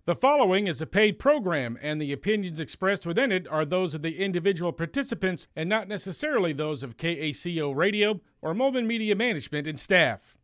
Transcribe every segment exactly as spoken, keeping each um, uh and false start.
The following is a paid program, and the opinions expressed within it are those of the individual participants and not necessarily those of K A C O Radio or Moldman Media Management and staff.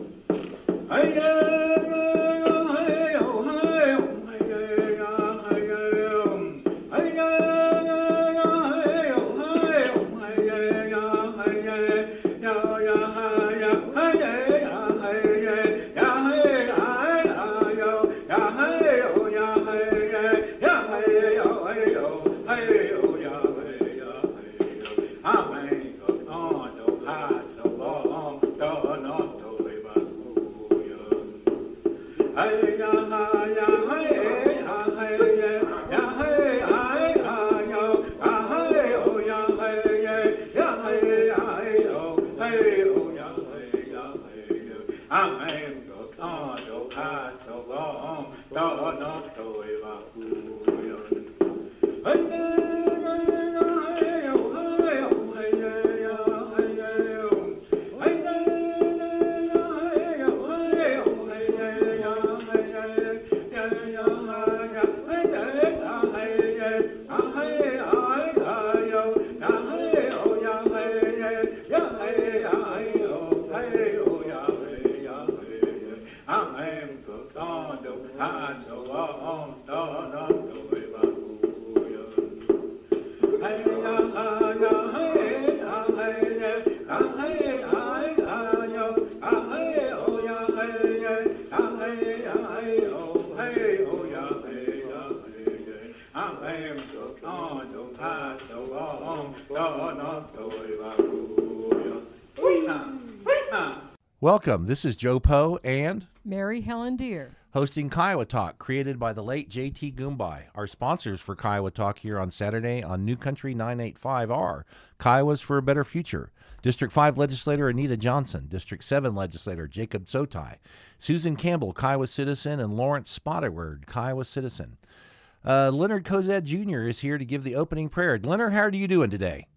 Welcome. This is Joe Poe and Mary Helen Deere, hosting Kiowa Talk, created by the late J T Goombay. Our sponsors for Kiowa Talk here on Saturday on New Country nine eighty-five are Kiowas for a Better Future, District five Legislator Anita Johnson, District seven Legislator Jacob Sotai, Susan Campbell, Kiowa Citizen, and Lawrence Spotterword, Kiowa Citizen. Uh, Leonard Cozad Junior is here to give the opening prayer. Leonard, how are you doing today?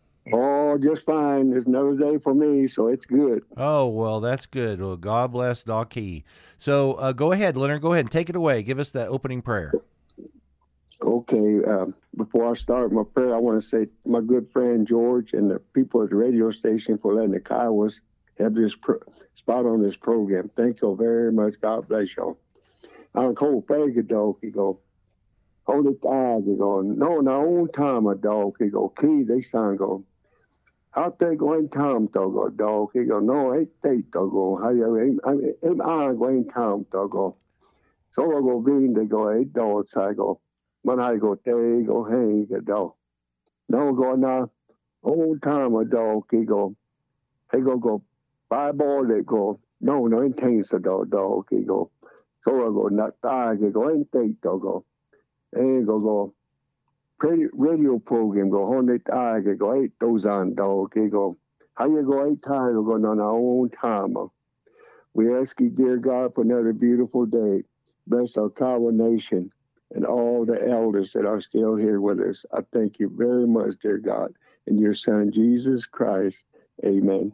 Oh, just fine. It's another day for me, so it's good. Oh, well, that's good. Well, God bless Doc Key. So uh, go ahead, Leonard. Go ahead and take it away. Give us that opening prayer. Okay. Uh, before I start my prayer, I want to say my good friend George and the people at the radio station for letting the Kiowas have this pro- spot on this program. Thank you very much. God bless y'all. I'm cold faggot dog. He go, hold it tight. He go, no, no, own time a dog. He go, Key, they sound go. How they going Tom Togo dog? He go, no, ain't they Togo. How you I mean I'm going Tom Togo. So I go being they go eight dogs. I go, when I go they go hey the dog. No go now old time a dog. He go, he go go five ball they go. No, no, ain't things a dog dog. He go. So I go not die. He go ain't they Togo. And go go. Radio program go on it I go eight those on dog go how you go eight times go on our own time. We ask you, dear God, for another beautiful day. Bless our Kiowa nation and all the elders that are still here with us. I thank you very much, dear God, in your Son Jesus Christ. Amen.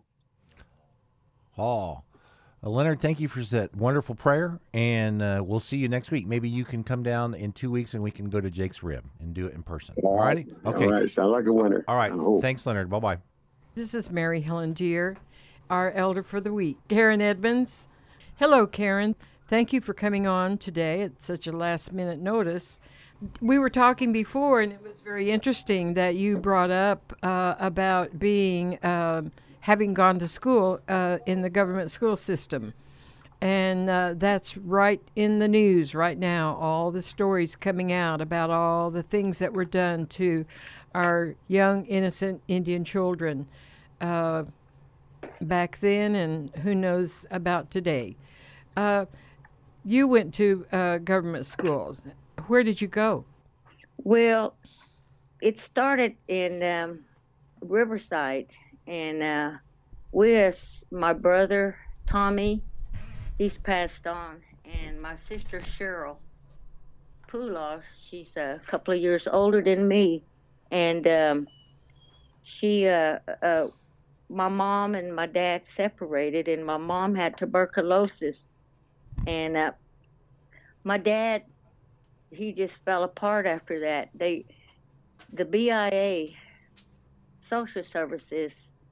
Oh, uh, Leonard, thank you for that wonderful prayer, and uh, we'll see you next week. Maybe you can come down in two weeks and we can go to Jake's Rib and do it in person. All righty? Okay. All right. Sound like a winner. All right. Thanks, Leonard. Bye-bye. This is Mary Helen Deere, our elder for the week. Karen Edmonds. Hello, Karen. Thank you for coming on today at such a last-minute notice. We were talking before, and it was very interesting that you brought up uh, about being... Uh, having gone to school uh, in the government school system. And uh, that's right in the news right now, all the stories coming out about all the things that were done to our young, innocent Indian children uh, back then, and who knows about today. Uh, you went to uh, government schools. Where did you go? Well, it started in um, Riverside. And uh, with my brother, Tommy, he's passed on. And my sister, Cheryl Poulos, she's a couple of years older than me. And um, she, uh, uh, my mom and my dad separated, and my mom had tuberculosis. And uh, my dad he just fell apart after that. They, the B I A, social services,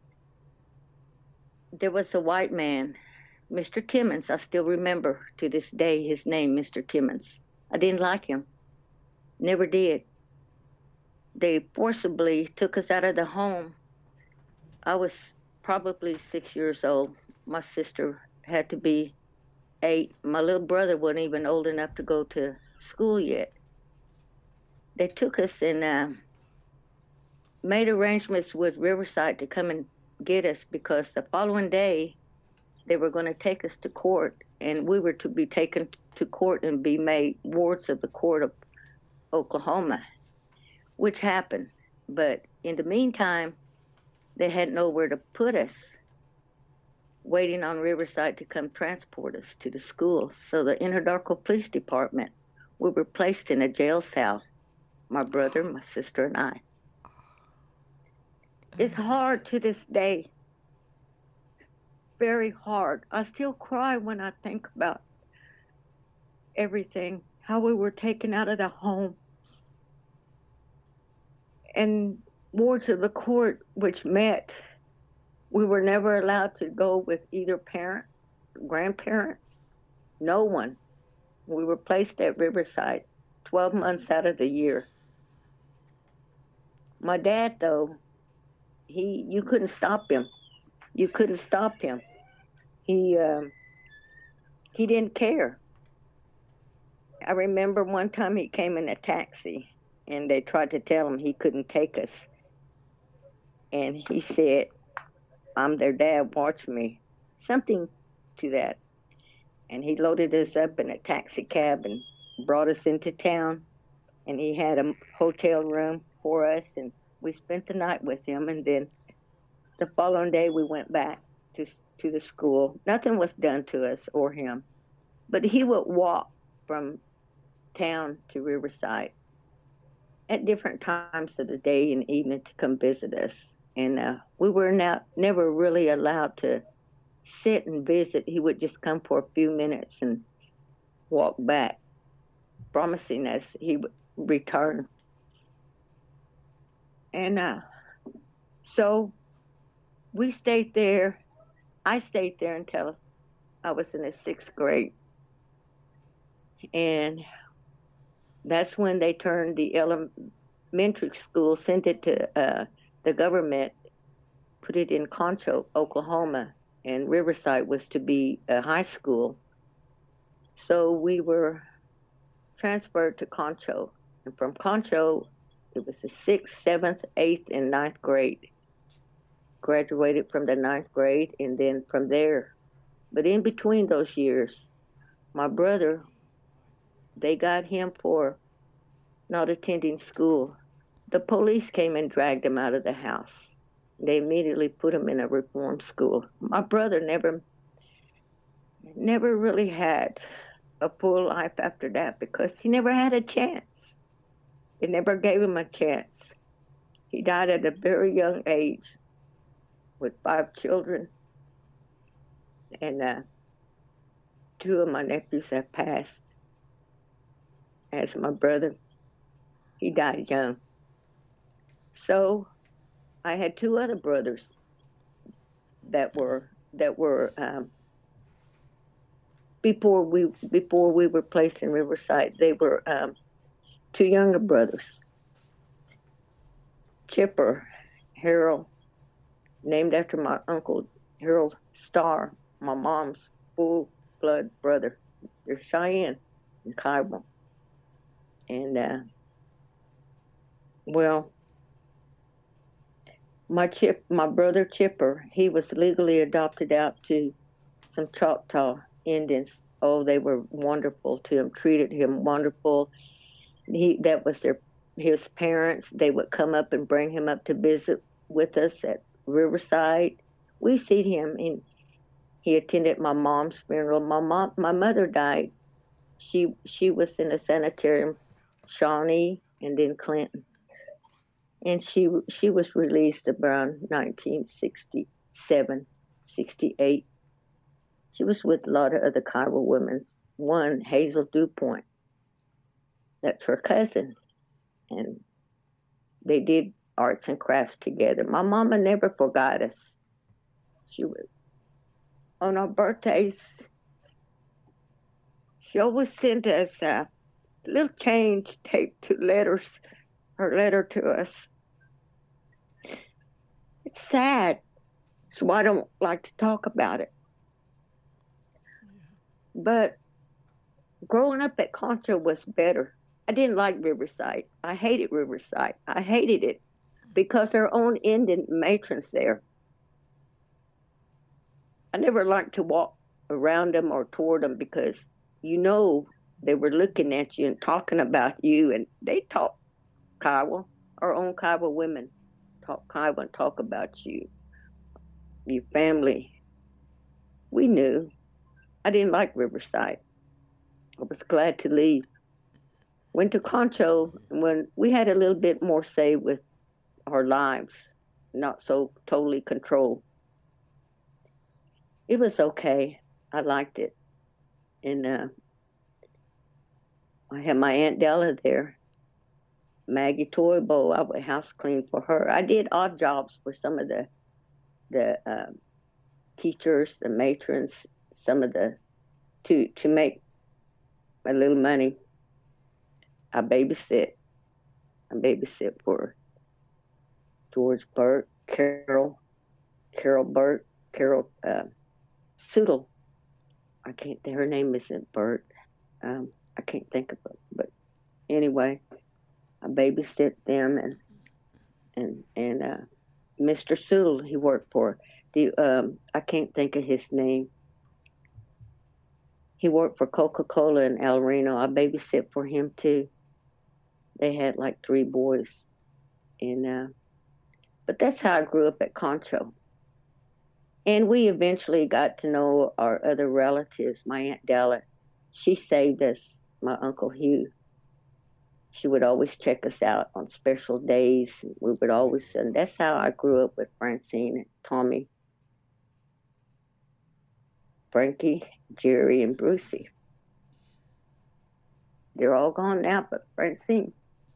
there was a white man, Mister Timmons. I still remember to this day his name, Mister Timmons. I didn't like him. Never did. They forcibly took us out of the home. I was probably six years old. My sister had to be eight. My little brother wasn't even old enough to go to school yet. They took us and uh, made arrangements with Riverside to come and get us, because the following day they were going to take us to court, and we were to be taken to court and be made wards of the court of Oklahoma, which happened. But in the meantime, they had nowhere to put us, waiting on Riverside to come transport us to the school. So the Anadarko Police Department, we were placed in a jail cell, my brother, my sister, and I. It's hard to this day, very hard. I still cry when I think about everything, how we were taken out of the home. And wards of the court, which meant we were never allowed to go with either parent, grandparents, no one. We were placed at Riverside twelve months out of the year. My dad, though, he you couldn't stop him. You couldn't stop him. He um, he didn't care. I remember one time he came in a taxi, and they tried to tell him he couldn't take us. And he said, "I'm their dad, watch me." Something to that. And he loaded us up in a taxi cab and brought us into town. And he had a hotel room for us, and we spent the night with him. And then the following day we went back to to the school. Nothing was done to us or him, but he would walk from town to Riverside at different times of the day and evening to come visit us. And uh, we were not, never really allowed to sit and visit. He would just come for a few minutes and walk back, promising us he would return. And uh, so we stayed there. I stayed there until I was in the sixth grade. And that's when they turned the elementary school, sent it to uh, the government, put it in Concho, Oklahoma, and Riverside was to be a high school. So we were transferred to Concho. And from Concho, it was the sixth, seventh, eighth, and ninth grade. Graduated from the ninth grade, and then from there. But in between those years, my brother, they got him for not attending school. The police came and dragged him out of the house. They immediately put him in a reform school. My brother never, never really had a full life after that, because he never had a chance. It never gave him a chance. He died at a very young age with five children. And uh, two of my nephews have passed. As my brother, he died young. So I had two other brothers that were that were um, before we before we were placed in Riverside. They were um, two younger brothers, Chipper Harold, named after my uncle Harold Starr, my mom's full blood brother. They're Cheyenne and Kiowa. And uh, well, my chip, my brother Chipper, he was legally adopted out to some Choctaw Indians. Oh, they were wonderful to him, treated him wonderful. He that was their his parents. They would come up and bring him up to visit with us at Riverside. We see him, and he attended my mom's funeral. My mom, my mother died. She she was in a sanitarium, Shawnee, and then Clinton. And she she was released around nineteen sixty-seven, sixty-eight. She was with a lot of other Kiowa women. One, Hazel DuPont. That's her cousin. And they did arts and crafts together. My mama never forgot us. She would, on our birthdays, she always sent us a little change taped to letters, her letter to us. It's sad, so I don't like to talk about it. But growing up at Concho was better. I didn't like Riverside. I hated Riverside. I hated it because their own Indian matrons there. I never liked to walk around them or toward them because you know they were looking at you and talking about you, and they talk Kiowa. Our own Kiowa women talk Kiowa and talk about you, your family. We knew. I didn't like Riverside. I was glad to leave. Went to Concho when we had a little bit more say with our lives, not so totally controlled. It was okay. I liked it. And uh, I had my Aunt Della there, Maggie Toybo. I would house clean for her. I did odd jobs for some of the the uh, teachers, the matrons, some of the to to make a little money. I babysit. I babysit for George Burt, Carol, Carol Burt, Carol uh, Sudel. I can't think, her name isn't Burt. Um, I can't think of it. But anyway, I babysit them, and and and uh, Mister Sudel, he worked for the um, I can't think of his name. He worked for Coca-Cola in El Reno. I babysit for him too. They had like three boys, and uh, but that's how I grew up at Concho. And we eventually got to know our other relatives. My Aunt Della, she saved us. My Uncle Hugh, she would always check us out on special days. We would always, and that's how I grew up with Francine and Tommy, Frankie, Jerry, and Brucey. They're all gone now, but Francine.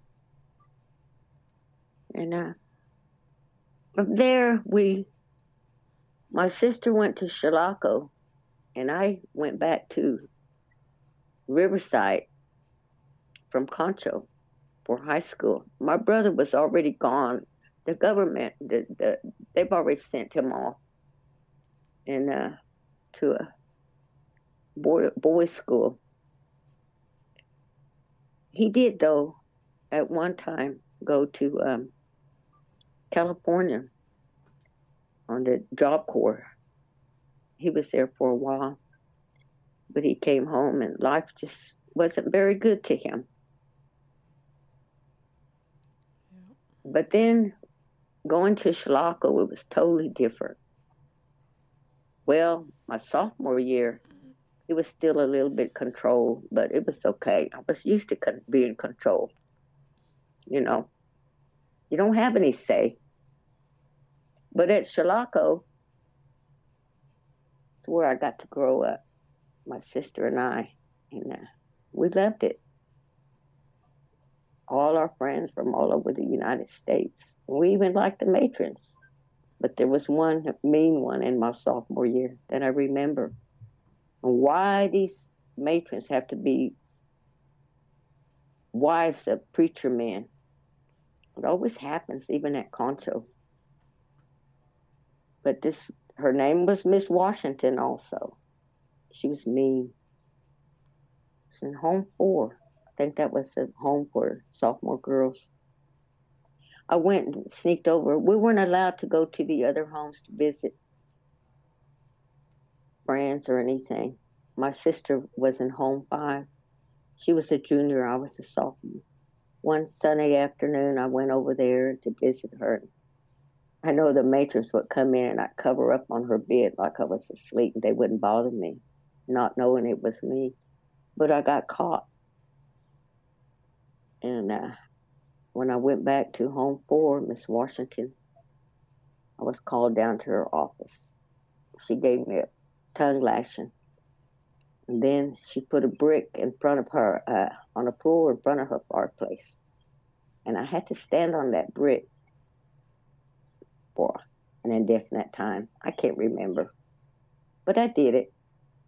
And uh, from there, we, my sister went to Chilocco, and I went back to Riverside from Concho for high school. My brother was already gone. The government, the, the, they've already sent him off and uh, to a boy, boys' school. He did, though, at one time go to um, California on the Job Corps. He was there for a while, but he came home and life just wasn't very good to him. Yeah. But then going to Chilocco, it was totally different. Well, my sophomore year, it was still a little bit controlled, but it was okay. I was used to con- being controlled. You know, you don't have any say. But at Chilocco, it's where I got to grow up, my sister and I, and uh, we loved it. All our friends from all over the United States. We even liked the matrons. But there was one mean one in my sophomore year that I remember. And why these matrons have to be wives of preacher men. It always happens, even at Concho. But this, her name was Miss Washington also. She was mean. She was in home four. I think that was the home for sophomore girls. I went and sneaked over. We weren't allowed to go to the other homes to visit friends or anything. My sister was in home five. She was a junior. I was a sophomore. One Sunday afternoon, I went over there to visit her. I know the matrons would come in and I'd cover up on her bed like I was asleep. They wouldn't bother me, not knowing it was me. But I got caught. And uh, when I went back to home four, Miss Washington, I was called down to her office. She gave me a tongue lashing. And then she put a brick in front of her, uh, on a floor in front of her fireplace. And I had to stand on that brick for an indefinite time. I can't remember. But I did it.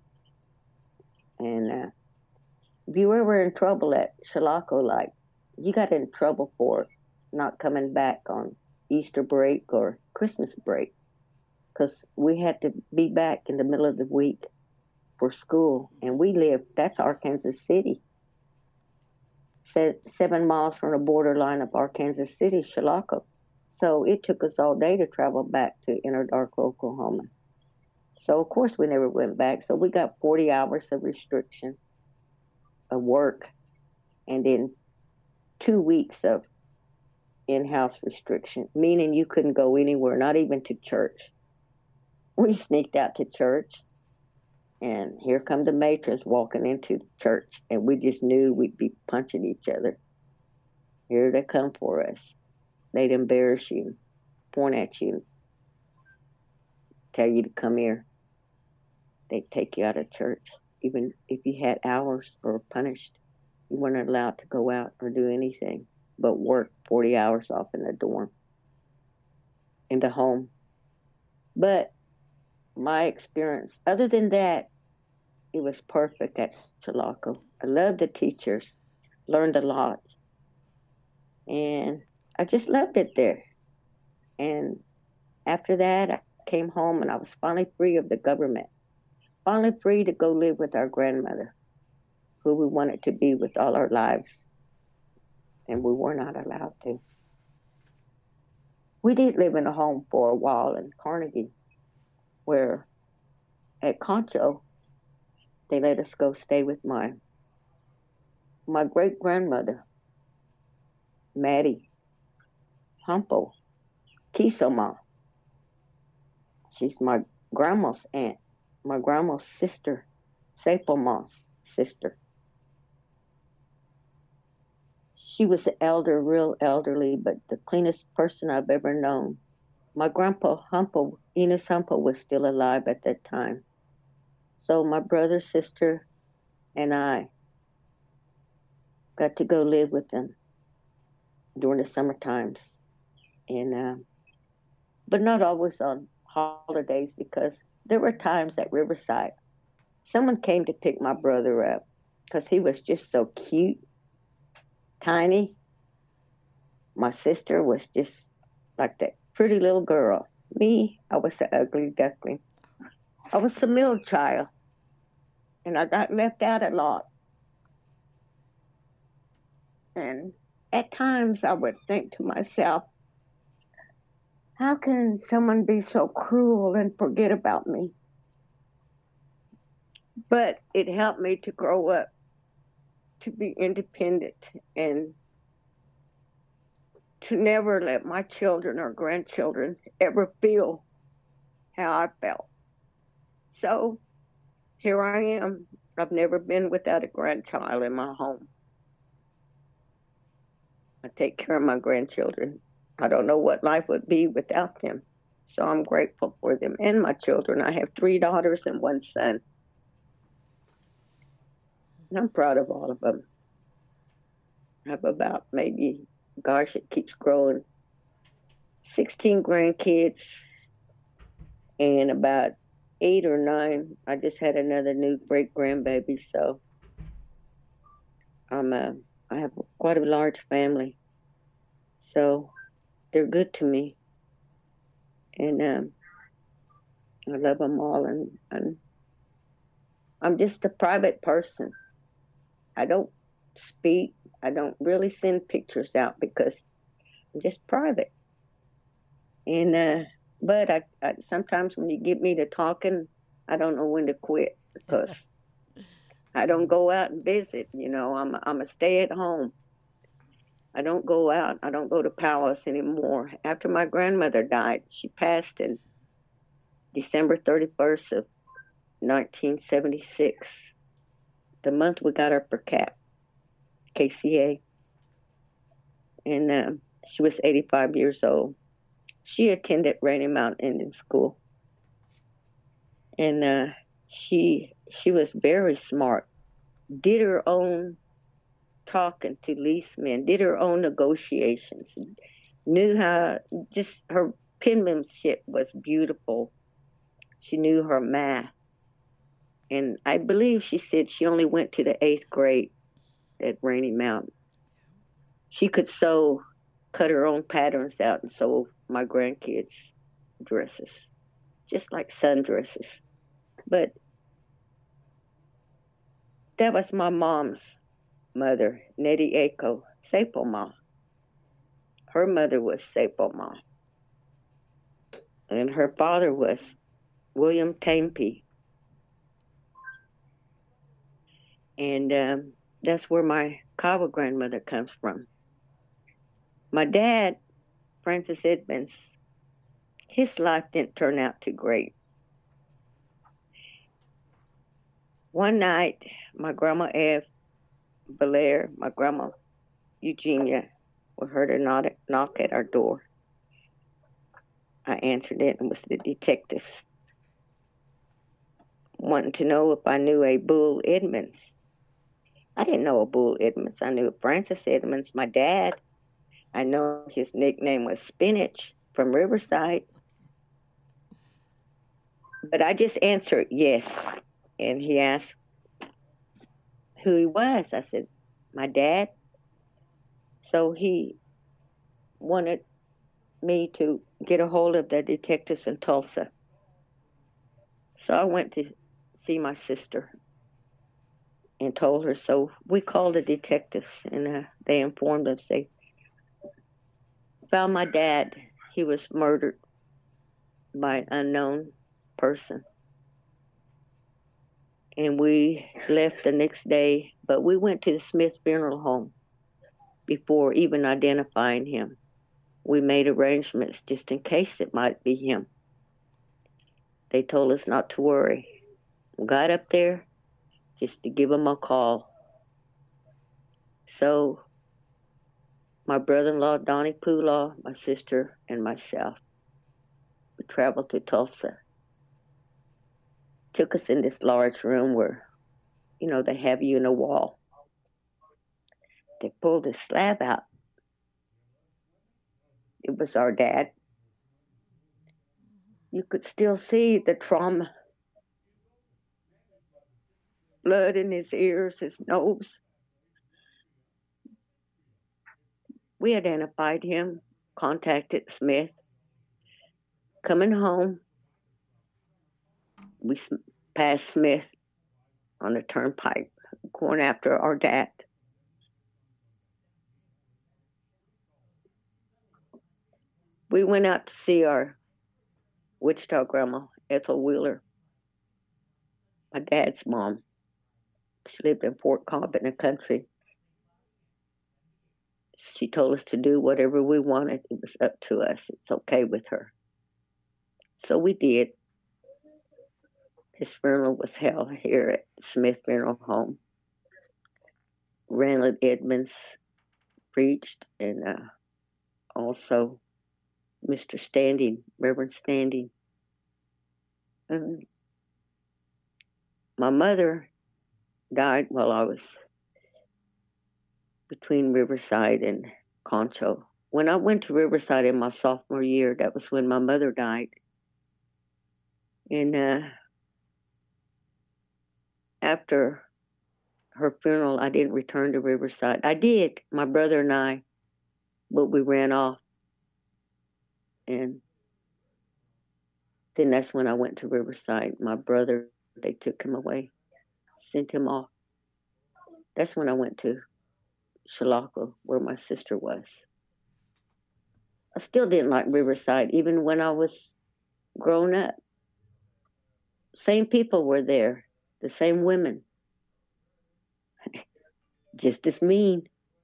And uh, if you were ever in trouble at Chilocco, like, you got in trouble for not coming back on Easter break or Christmas break, because we had to be back in the middle of the week for school. And we lived, that's Arkansas City. Se- seven miles from the borderline of Arkansas City, Chilocco. So it took us all day to travel back to Inner Dark, Oklahoma. So, of course, we never went back. So we got forty hours of restriction of work and then two weeks of in-house restriction, meaning you couldn't go anywhere, not even to church. We sneaked out to church, and here come the matrons walking into the church, and we just knew we'd be punching each other. Here they come for us. They'd embarrass you, point at you, tell you to come here. They'd take you out of church. Even if you had hours or punished, you weren't allowed to go out or do anything but work forty hours off in the dorm, in the home. But my experience, other than that, it was perfect at Chilocco. I loved the teachers, learned a lot, and I just loved it there. And after that, I came home and I was finally free of the government, finally free to go live with our grandmother, who we wanted to be with all our lives, and we were not allowed to. We did live in a home for a while in Carnegie, where at Concho, they let us go stay with my my great-grandmother, Maddie Humpo Kisoma. She's my grandma's aunt, my grandma's sister, Sepalma's sister. She was an elder, real elderly, but the cleanest person I've ever known. My grandpa Humpo, Enos Humpo, was still alive at that time. So my brother, sister, and I got to go live with them during the summer times. And, uh, but not always on holidays, because there were times at Riverside, someone came to pick my brother up because he was just so cute, tiny. My sister was just like that pretty little girl. Me, I was the ugly duckling. I was the middle child, and I got left out a lot. And at times I would think to myself, how can someone be so cruel and forget about me? But it helped me to grow up, to be independent, and to never let my children or grandchildren ever feel how I felt. So here I am. I've never been without a grandchild in my home. I take care of my grandchildren. I don't know what life would be without them. So I'm grateful for them and my children. I have three daughters and one son. And I'm proud of all of them. I have about maybe, gosh, it keeps growing, sixteen grandkids, and about eight or nine. I just had another new great grandbaby, so I'm a, I have quite a large family. So they're good to me, and um, I love them all. And, and I'm just a private person. I don't speak. I don't really send pictures out because I'm just private. And uh, but I, I sometimes when you get me to talking, I don't know when to quit because I don't go out and visit. You know, I'm I'm a stay at home. I don't go out. I don't go to Palace anymore. After my grandmother died, she passed in December thirty-first of nineteen seventy-six. The month we got her per cap, K C A. And uh, she was eighty-five years old. She attended Rainy Mountain Indian School. And uh, She she was very smart, did her own talking to leasemen, did her own negotiations, knew how, just her penmanship was beautiful. She knew her math. And I believe she said she only went to the eighth grade at Rainy Mountain. She could sew, cut her own patterns out and sew my grandkids' dresses, just like sundresses. But that was my mom's mother, Nettie Aiko Sepoma. Her mother was Sepoma. And her father was William Tampe. And um, that's where my Kiowa grandmother comes from. My dad, Francis Edmonds, his life didn't turn out too great. One night, my grandma Eve Belair, my grandma Eugenia, we heard a knock at our door. I answered it, and it was the detectives wanting to know if I knew a Bull Edmonds. I didn't know a Bull Edmonds. I knew Francis Edmonds, my dad. I know his nickname was Spinach from Riverside. But I just answered yes. And he asked who he was. I said, my dad. So he wanted me to get a hold of the detectives in Tulsa. So I went to see my sister and told her. So we called the detectives, and uh, they informed us they found my dad. He was murdered by an unknown person. And we left the next day, but we went to the Smith Funeral Home before even identifying him. We made arrangements just in case it might be him. They told us not to worry. We got up there just to give him a call. So my brother-in-law, Donnie Poolaw, my sister, and myself, we traveled to Tulsa. Took us in this large room where, you know, they have you in a wall. They pulled this slab out. It was our dad. You could still see the trauma. Blood in his ears, his nose. We identified him, contacted Smith. Coming home, we passed Smith on the turnpike, going after our dad. We went out to see our Wichita grandma, Ethel Wheeler, my dad's mom. She lived in Fort Cobb in the country. She told us to do whatever we wanted. It was up to us. It's okay with her. So we did. His funeral was held here at Smith Funeral Home. Randall Edmonds preached, and uh, also Mister Standing, Reverend Standing. And my mother died while I was between Riverside and Concho. When I went to Riverside in my sophomore year, that was when my mother died. And uh, after her funeral, I didn't return to Riverside. I did, my brother and I, but we ran off. And then that's when I went to Riverside. My brother, they took him away, sent him off. That's when I went to Chilocco, where my sister was. I still didn't like Riverside, even when I was grown up. Same people were there, the same women. Just as mean.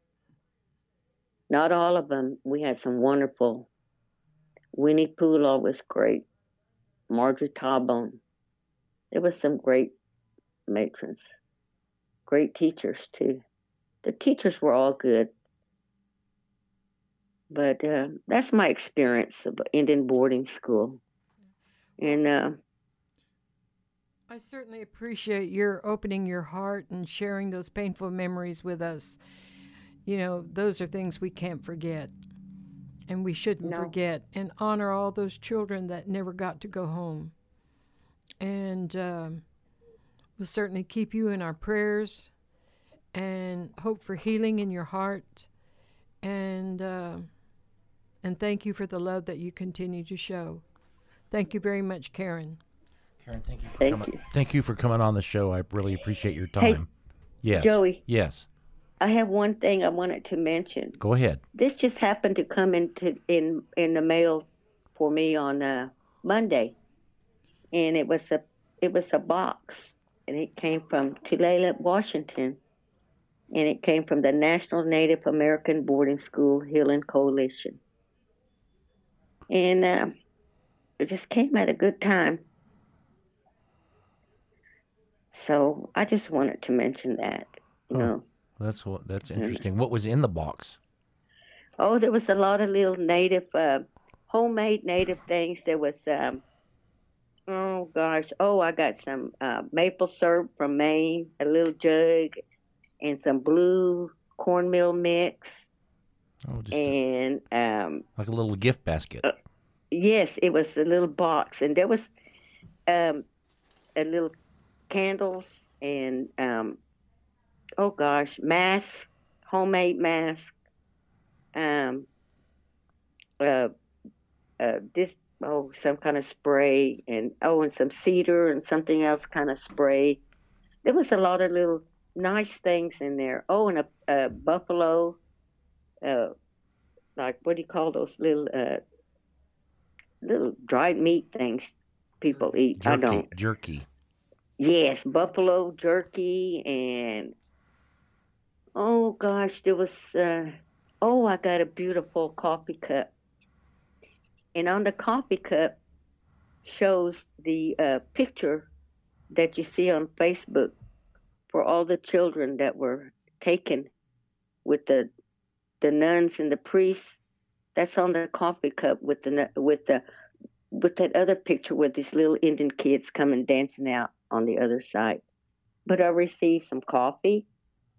Not all of them. We had some wonderful. Winnie Poolaw was great. Marjorie Tarbone. There was some great matrons. Great teachers, too. The teachers were all good. But uh, that's my experience of Indian boarding school. And uh, I certainly appreciate your opening your heart and sharing those painful memories with us. You know, those are things we can't forget, and we shouldn't No. forget, and honor all those children that never got to go home. And um, we'll certainly keep you in our prayers and hope for healing in your heart. And uh, and thank you for the love that you continue to show. Thank you very much, Karen. Karen, thank you for Thank coming. you. Thank you for coming on the show. I really appreciate your Hey, time. Yes. Joey. Yes. I have one thing I wanted to mention. Go ahead. This just happened to come into in in the mail for me on uh, Monday, and it was a it was a box, and it came from Tulalip, Washington, and it came from the National Native American Boarding School Healing Coalition, and uh, it just came at a good time. So I just wanted to mention that, you Oh. know. That's what. That's interesting. What was in the box? Oh, there was a lot of little native, uh, homemade native things. There was, um, oh gosh, oh, I got some uh, maple syrup from Maine, a little jug, and some blue cornmeal mix, Oh, just a, and um, like a little gift basket. Uh, yes, it was a little box, and there was um, a little candles and um, oh gosh, mask, homemade mask. Um, uh, uh, this oh some kind of spray and oh and some cedar and something else kind of spray. There was a lot of little nice things in there. Oh, and a, a buffalo, uh, like what do you call those little uh, little dried meat things people eat? Jerky. I don't. Jerky. Yes, buffalo jerky and oh gosh, there was. Uh, Oh, I got a beautiful coffee cup. And on the coffee cup shows the uh, picture that you see on Facebook for all the children that were taken with the the nuns and the priests. That's on the coffee cup with the with the with that other picture with these little Indian kids coming dancing out on the other side. But I received some coffee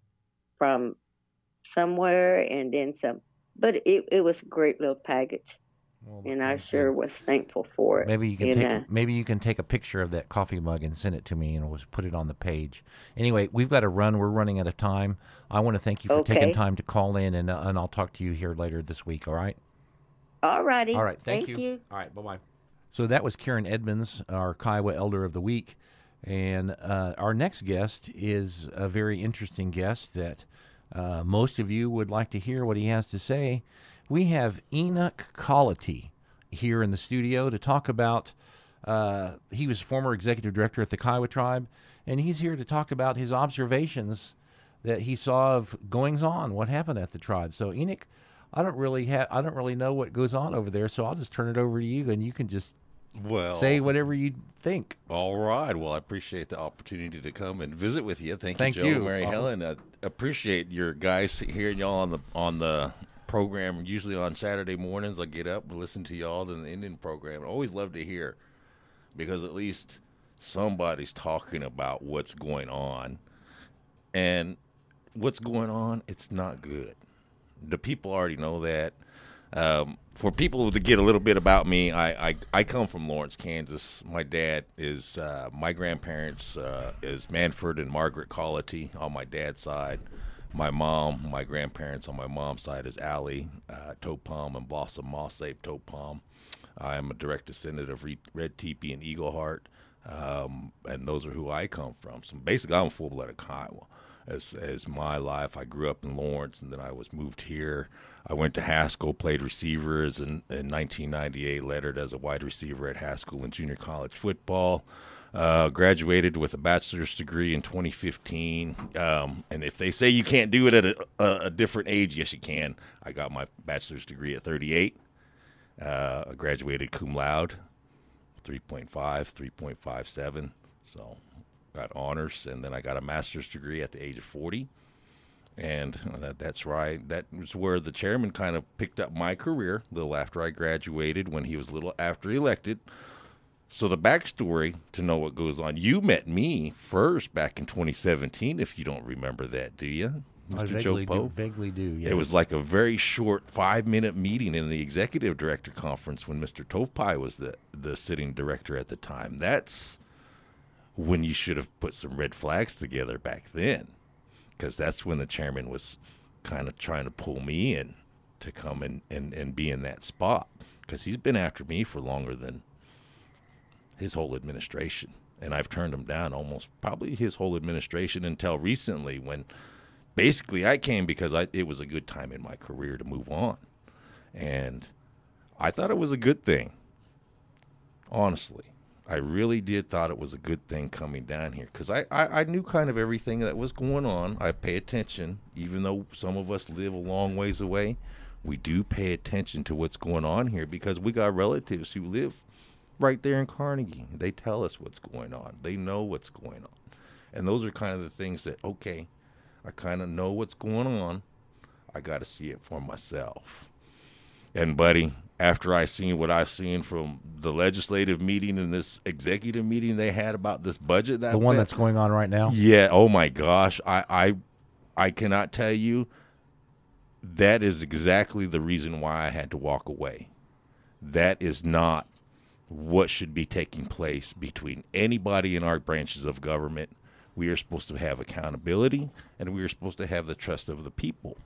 from somewhere and then some, but it, it was a great little package, Well, and that I sounds sure good. was thankful for it. Maybe you can and, take uh, maybe you can take a picture of that coffee mug and send it to me, and we'll put it on the page. Anyway, we've got to run. We're running out of time. I want to thank you for Okay. taking time to call in, and uh, and I'll talk to you here later this week. All right. all righty. All right. Thank, Thank you. All right. Bye bye. So that was Karen Edmonds, our Kiowa Elder of the Week, and uh, our next guest is a very interesting guest that uh, most of you would like to hear what he has to say. We have Enoch Colity here in the studio to talk about. Uh, he was former executive director at the Kiowa Tribe, and he's here to talk about his observations that he saw of goings on, what happened at the tribe. So Enoch, I don't really have, I don't really know what goes on over there, so I'll just turn it over to you, and you can just Well, say whatever you think. all right. Well, I appreciate the opportunity to come and visit with you. Thank, Thank you, Joe, you. Mary Uh-huh. Helen. I appreciate your guys hearing y'all on the on the program. Usually on Saturday mornings, I get up and listen to y'all in the Indian program. I always love to hear because at least somebody's talking about what's going on, and what's going on. It's not good. The people already know that. Um, for people to get a little bit about me, I, I, I come from Lawrence, Kansas. My dad is, uh, my grandparents uh, is Manford and Margaret Colity on my dad's side. My mom, my grandparents on my mom's side is Allie uh, Topalm and Blossom Mossave Topalm. I am a direct descendant of Re- Red Teepee and Eagle Heart, um, and those are who I come from. So basically, I'm a full-blooded Kiowa. As as my life, I grew up in Lawrence, and then I was moved here. I went to Haskell, played receivers in, in nineteen ninety-eight, lettered as a wide receiver at Haskell in junior college football. Uh, graduated with a bachelor's degree in twenty fifteen. Um, and if they say you can't do it at a, a, a different age, yes, you can. I got my bachelor's degree at thirty-eight. Uh, I graduated cum laude, three point five, three point five seven. So got honors, and then I got a master's degree at the age of forty. And that, that's right. That was where the chairman kind of picked up my career a little after I graduated, when he was a little after elected. So the backstory to know what goes on, you met me first back in twenty seventeen, if you don't remember that, do you, Mister I Joe vaguely do, Pope? vaguely do, yes. It was like a very short five-minute meeting in the executive director conference when Mister Tovpai was the, the sitting director at the time. That's when you should have put some red flags together back then, because that's when the chairman was kind of trying to pull me in to come and, and, and be in that spot, because he's been after me for longer than his whole administration, and I've turned him down almost probably his whole administration until recently, when basically I came because I, it was a good time in my career to move on, and I thought it was a good thing. Honestly, I really did thought it was a good thing coming down here, because I, I, I knew kind of everything that was going on. I pay attention, even though some of us live a long ways away. We do pay attention to what's going on here, because we got relatives who live right there in Carnegie. They tell us what's going on. They know what's going on. And those are kind of the things that, okay, I kind of know what's going on. I got to see it for myself. And, buddy, after I seen what I've seen from the legislative meeting and this executive meeting they had about this budget, that the one bit, that's going on right now? Yeah, oh, my gosh. I, I, I cannot tell you, that is exactly the reason why I had to walk away. That is not what should be taking place between anybody in our branches of government. We are supposed to have accountability, and we are supposed to have the trust of the people.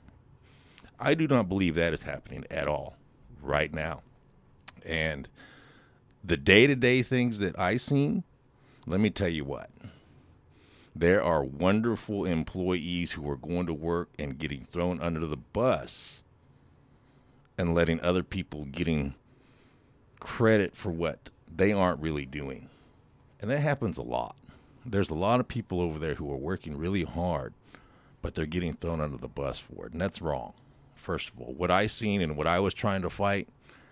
I do not believe that is happening at all right now. And the day-to-day things that I seen, let me tell you what. There are wonderful employees who are going to work and getting thrown under the bus and letting other people getting credit for what they aren't really doing. And that happens a lot. There's a lot of people over there who are working really hard, but they're getting thrown under the bus for it. And that's wrong. First of all, what I seen and what I was trying to fight,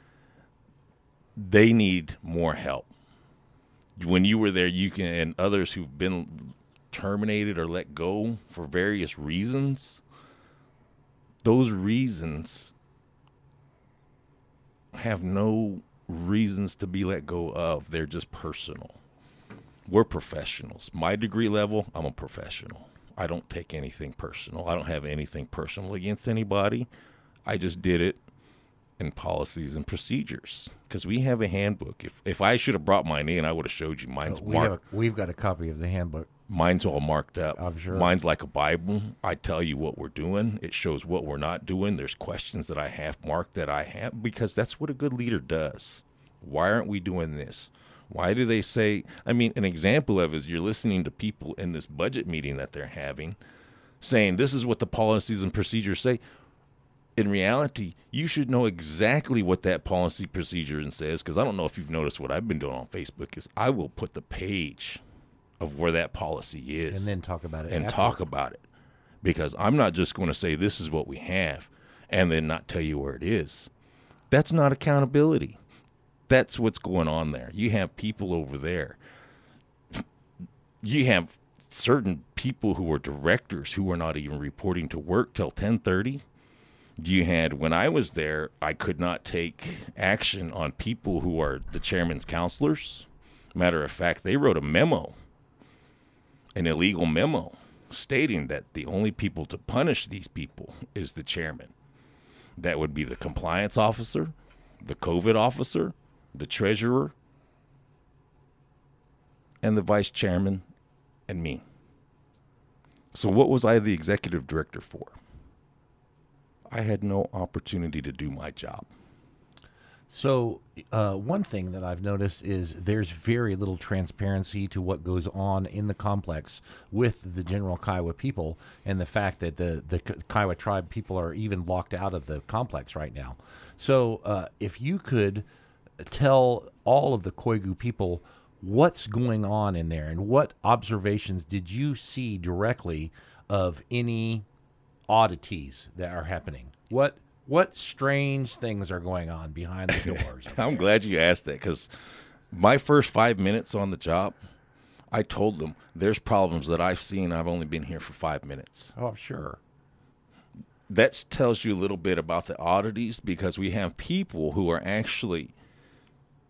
they need more help. When you were there, you can, and others who've been terminated or let go for various reasons, those reasons have no reasons to be let go of. They're just personal. We're professionals. My degree level, I'm a professional. I don't take anything personal. I don't have anything personal against anybody. I just did it in policies and procedures, because we have a handbook. If if I should have brought mine in, I would have showed you. Mine's Uh, we marked. have a, we've got a copy of the handbook. Mine's all marked up. I'm sure. Mine's like a Bible. I tell you what we're doing. It shows what we're not doing. There's questions that I have marked that I have, because that's what a good leader does. Why aren't we doing this? Why do they say, I mean, an example of it is you're listening to people in this budget meeting that they're having saying this is what the policies and procedures say. In reality, you should know exactly what that policy procedure says, because I don't know if you've noticed what I've been doing on Facebook is I will put the page of where that policy is. And then talk about it And after. talk about it. Because I'm not just going to say this is what we have and then not tell you where it is. That's not accountability. That's what's going on there. You have people over there. You have certain people who are directors who are not even reporting to work till ten thirty. You had, when I was there, I could not take action on people who are the chairman's counselors. Matter of fact, they wrote a memo, an illegal memo, stating that the only people to punish these people is the chairman. That would be the compliance officer, the COVID officer, the treasurer, and the vice chairman, and me. So what was I the executive director for? I had no opportunity to do my job. So uh, one thing that I've noticed is there's very little transparency to what goes on in the complex with the general Kiowa people, and the fact that the, the Kiowa tribe people are even locked out of the complex right now. So uh, if you could tell all of the Koigu people what's going on in there, and what observations did you see directly of any oddities that are happening? What what strange things are going on behind the doors? I'm glad you asked that, because my first five minutes on the job, I told them there's problems that I've seen. I've only been here for five minutes. Oh, sure. That tells you a little bit about the oddities, because we have people who are actually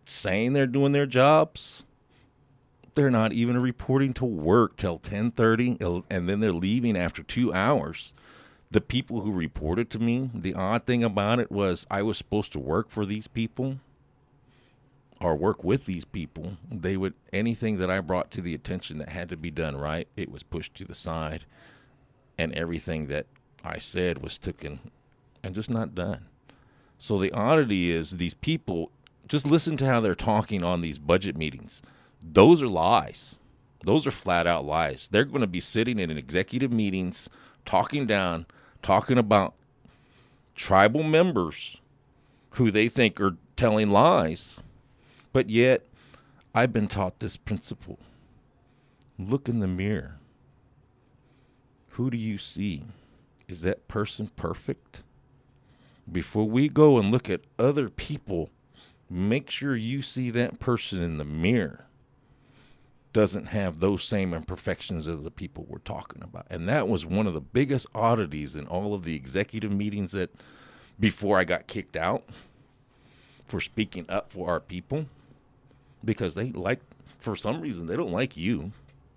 saying they're doing their jobs, they're not even reporting to work till ten thirty, and then they're leaving after two hours. The people who reported to me, the odd thing about it was I was supposed to work for these people or work with these people. They would, anything that I brought to the attention that had to be done right, it was pushed to the side, and everything that I said was taken and just not done. So the oddity is these people, just listen to how they're talking on these budget meetings. Those are lies. Those are flat out lies. They're going to be sitting in executive meetings, talking down, talking about tribal members who they think are telling lies. But yet, I've been taught this principle. Look in the mirror. Who do you see? Is that person perfect? Before we go and look at other people, make sure you see that person in the mirror doesn't have those same imperfections as the people we're talking about. And that was one of the biggest oddities in all of the executive meetings that before I got kicked out for speaking up for our people, because they like, for some reason, they don't like you.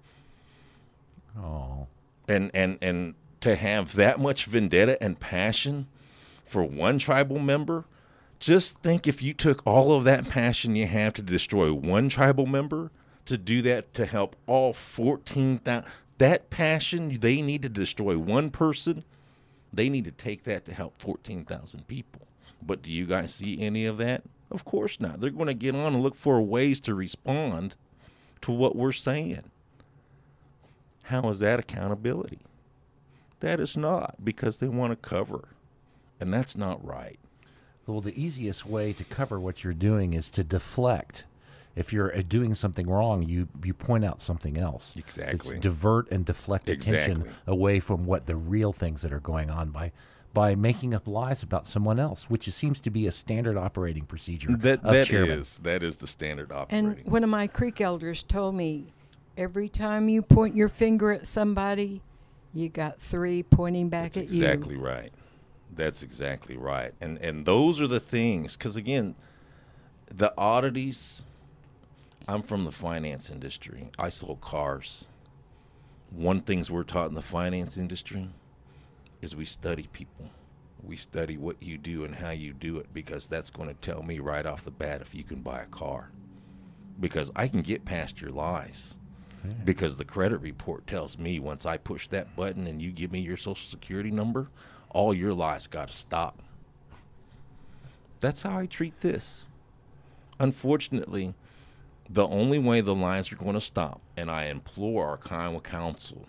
Oh. And, and, and to have that much vendetta and passion for one tribal member, just think if you took all of that passion you have to destroy one tribal member, to do that to help all fourteen thousand, that passion, they need to destroy one person, they need to take that to help fourteen thousand people. But do you guys see any of that? Of course not. They're going to get on and look for ways to respond to what we're saying. How is that accountability? That is not, because they want to cover. And that's not right. Well, the easiest way to cover what you're doing is to deflect. If you're uh, doing something wrong, you, you point out something else. Exactly. It's divert and deflect attention Exactly. away from what the real things that are going on by by making up lies about someone else, which seems to be a standard operating procedure That of that chairman. is that is the standard operating. And one of my Creek elders told me, every time you point your finger at somebody, you got three pointing back That's at you. exactly right. That's exactly right. And and those are the things, because again, the oddities. I'm from the finance industry. I sold cars. One things we're taught in the finance industry is we study people. We study what you do and how you do it, because that's going to tell me right off the bat if you can buy a car. Because I can get past your lies. Yeah. Because the credit report tells me once I push that button and you give me your social security number, all your lies got to stop. That's how I treat this. Unfortunately, the only way the lies are going to stop, and I implore our Kiowa Council,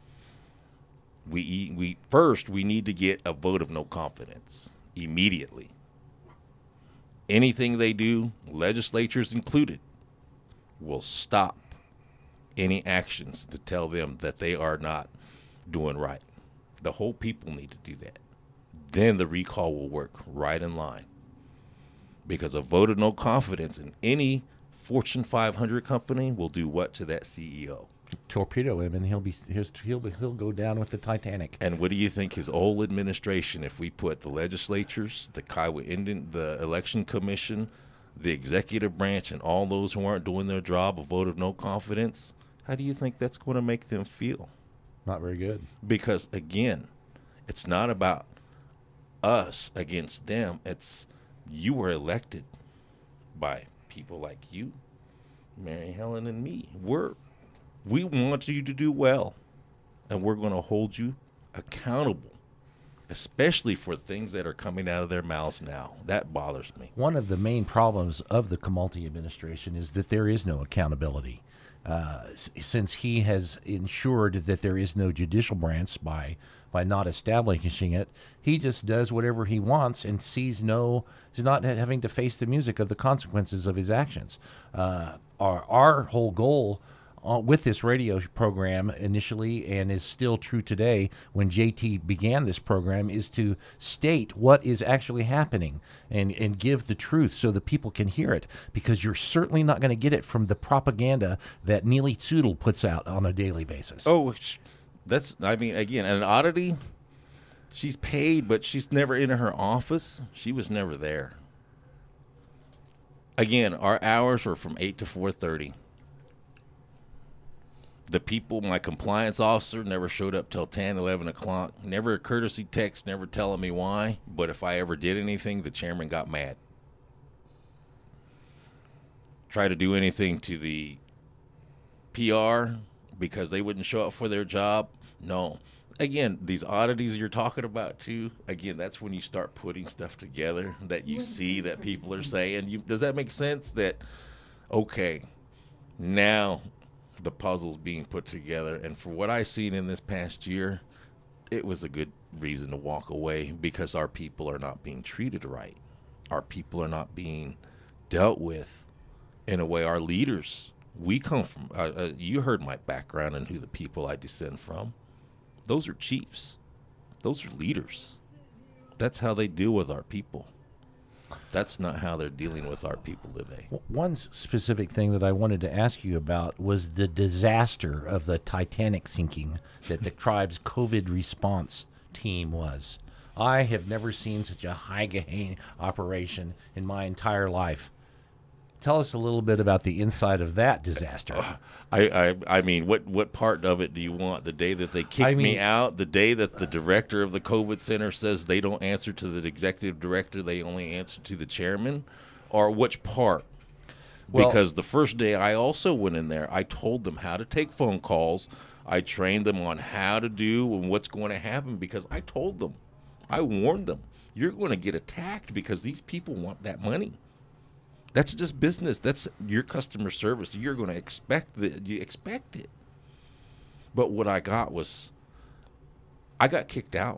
we we first we need to get a vote of no confidence immediately. Anything they do, legislatures included, will stop any actions to tell them that they are not doing right. The whole people need to do that. Then the recall will work right in line. Because a vote of no confidence in any Fortune five hundred company will do what to that C E O? Torpedo him, and he'll be his, he'll be, he'll go down with the Titanic. And what do you think his whole administration, if we put the legislatures, the Kiowa Indian, the election commission, the executive branch, and all those who aren't doing their job, a vote of no confidence, how do you think that's going to make them feel? Not very good. Because again, it's not about us against them. It's you were elected by people like you, Mary Helen, and me. We're we want you to do well, and we're going to hold you accountable, especially for things that are coming out of their mouths now. That bothers me. One of the main problems of the Comulti administration is that there is no accountability. Uh, s- since he has ensured that there is no judicial branch by by not establishing it, he just does whatever he wants and sees no, is not ha- having to face the music of the consequences of his actions. Uh, our our whole goal uh, with this radio program initially, and is still true today when J T began this program, is to state what is actually happening and, and give the truth so that people can hear it, because you're certainly not going to get it from the propaganda that Neely Tsoodle puts out on a daily basis. Oh, sh- that's, I mean, again, an oddity, she's paid, but she's never in her office. She was never there. Again, our hours were from eight to four thirty. The people, my compliance officer, never showed up till ten, eleven o'clock. Never a courtesy text, never telling me why. But if I ever did anything, the chairman got mad. Try to do anything to the P R because they wouldn't show up for their job. No. Again, these oddities you're talking about too, again, that's when you start putting stuff together that you see that people are saying. You, does that make sense? That, okay, now the puzzle's being put together. And for what I've seen in this past year, it was a good reason to walk away because our people are not being treated right. Our people are not being dealt with in a way. Our leaders, we come from, uh, uh, you heard my background and who the people I descend from. Those are chiefs. Those are leaders. That's how they deal with our people. That's not how they're dealing with our people today. One specific thing that I wanted to ask you about was the disaster of the Titanic sinking that the tribe's COVID response team was. I have never seen such a high-gain operation in my entire life. Tell us a little bit about the inside of that disaster. Uh, I, I I mean, what, what part of it do you want? The day that they kick I mean, me out? The day that the director of the COVID center says they don't answer to the executive director, they only answer to the chairman? Or which part? Well, because the first day I also went in there, I told them how to take phone calls. I trained them on how to do and what's going to happen because I told them. I warned them. You're going to get attacked because these people want that money. That's just business. That's your customer service. You're going to expect that. You expect it. But what I got was, I got kicked out.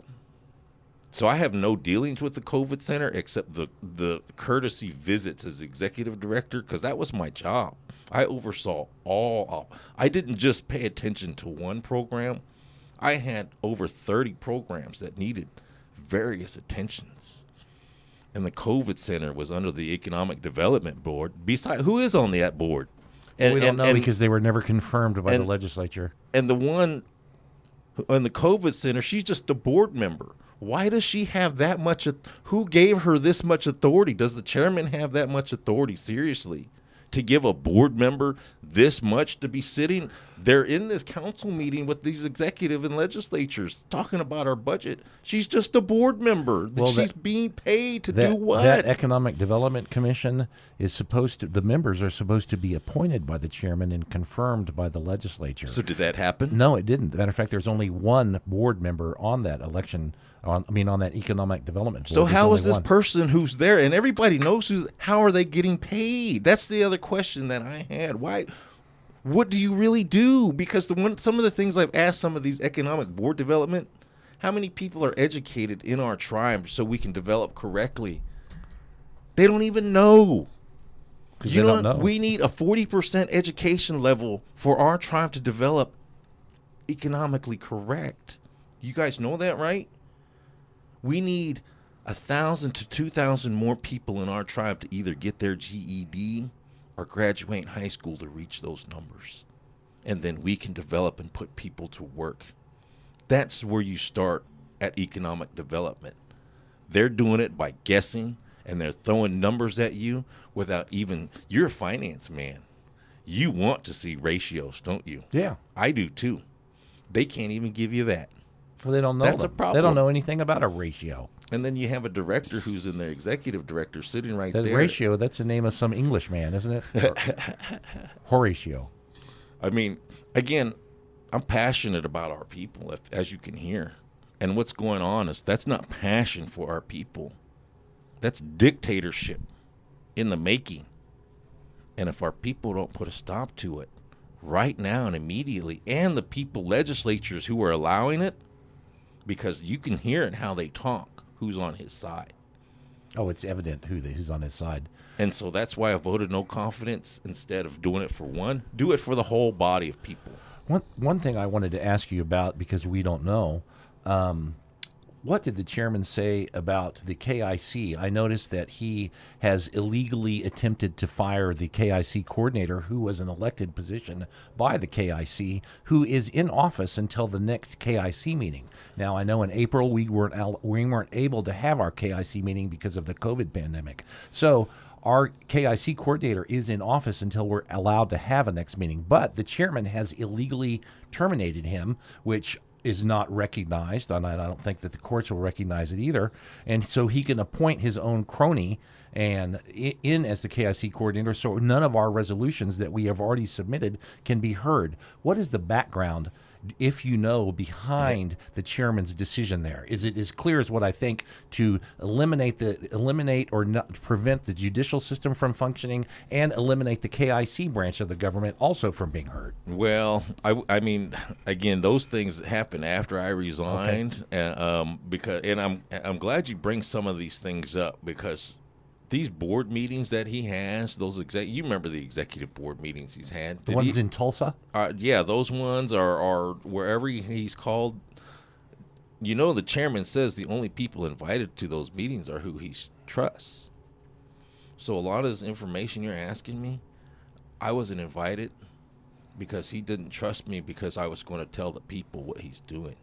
So I have no dealings with the COVID center except the the courtesy visits as executive director because that was my job. I oversaw all. I didn't just pay attention to one program. I had over thirty programs that needed various attentions. And the COVID center was under the Economic Development Board. Besides, who is on that board? And, we don't and, know and, because they were never confirmed by and, the legislature. And the one on the COVID center, she's just a board member. Why does she have that much? Who gave her this much authority? Does the chairman have that much authority? Seriously, to give a board member this much to be sitting? They're in this council meeting with these executive and legislatures talking about our budget. She's just a board member. Well, She's that, being paid to that, do what? That Economic Development Commission is supposed to, the members are supposed to be appointed by the chairman and confirmed by the legislature. So did that happen? No, it didn't. As a matter of fact, there's only one board member on that election, on, I mean, on that Economic Development Board. So There's how only is this one. person who's there, and everybody knows who's, how are they getting paid? That's the other question that I had. Why? What do you really do? Because the one, some of the things I've asked some of these economic board development, how many people are educated in our tribe so we can develop correctly? They don't even know. Because You they know, don't know. We need a forty percent education level for our tribe to develop economically correct. You guys know that, right? We need a thousand to two thousand more people in our tribe to either get their G E D or graduate high school to reach those numbers. And then we can develop and put people to work. That's where you start at economic development. They're doing it by guessing, and they're throwing numbers at you without even, you're a finance man. You want to see ratios, don't you? Yeah. I do too. They can't even give you that. Well, they don't know. That's a them. problem. They don't know anything about a ratio. And then you have a director who's in there, executive director, sitting right That there. ratio, that's the name of some English man, isn't it? Or- Horatio. I mean, again, I'm passionate about our people, if, as you can hear. And what's going on is that's not passion for our people. That's dictatorship in the making. And if our people don't put a stop to it right now and immediately, and the people, legislatures who are allowing it, because you can hear it how they talk, who's on his side. Oh, it's evident who the, who's on his side. And so that's why I voted no confidence instead of doing it for one. Do it for the whole body of people. One one thing I wanted to ask you about, because we don't know, um, what did the chairman say about the K I C? I noticed that he has illegally attempted to fire the K I C coordinator, who was an elected position by the K I C, who is in office until the next K I C meeting. Now, I know in April we weren't al- we weren't able to have our K I C meeting because of the COVID pandemic. So our K I C coordinator is in office until we're allowed to have a next meeting. But the chairman has illegally terminated him, which is not recognized, and I don't think that the courts will recognize it either. And so he can appoint his own crony and in as the K I C coordinator, so none of our resolutions that we have already submitted can be heard. What is the background, if you know, behind the chairman's decision there? Is it as clear as what I think to eliminate the eliminate or not prevent the judicial system from functioning and eliminate the K I C branch of the government also from being heard? Well, I, I mean, again, those things happened after I resigned, okay. and, um, because and I'm I'm glad you bring some of these things up, because these board meetings that he has, those exec, you remember the executive board meetings he's had? The Did ones he, in Tulsa? Uh, yeah, those ones are, are wherever he's called. You know, the chairman says the only people invited to those meetings are who he trusts. So a lot of this information you're asking me, I wasn't invited because he didn't trust me because I was going to tell the people what he's doing.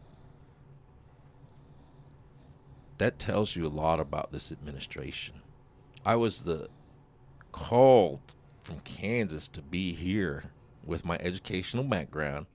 That tells you a lot about this administration. I was the called from Kansas to be here with my educational background.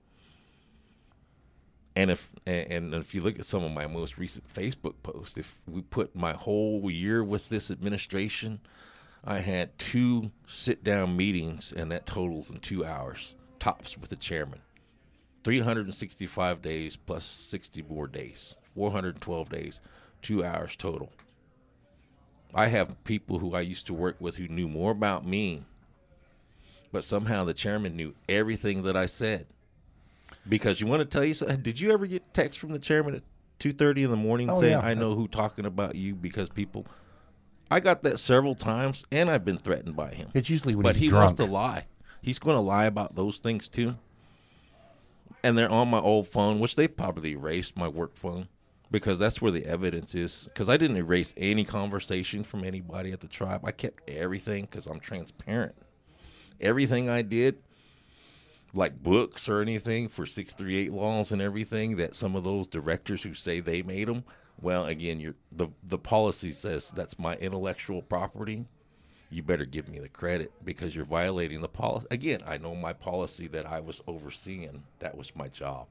And if and if you look at some of my most recent Facebook posts, if we put my whole year with this administration, I had two sit-down meetings, and that totals in two hours, tops, with the chairman. three hundred sixty-five days plus sixty more days, four hundred twelve days, two hours total. I have people who I used to work with who knew more about me, but somehow the chairman knew everything that I said. Because you want to tell you something? Did you ever get text from the chairman at two thirty in the morning oh, saying, yeah. I know who talking about you because people... I got that several times, and I've been threatened by him. It's usually when but he's he drunk. wants to lie. He's going to lie about those things, too. And they're on my old phone, which they probably erased, my work phone, because that's where the evidence is. Because I didn't erase any conversation from anybody at the tribe. I kept everything because I'm transparent. Everything I did, like books or anything for six thirty-eight laws and everything, that some of those directors who say they made them, well, again, you're, the, the policy says that's my intellectual property. You better give me the credit because you're violating the policy. Again, I know my policy that I was overseeing. That was my job.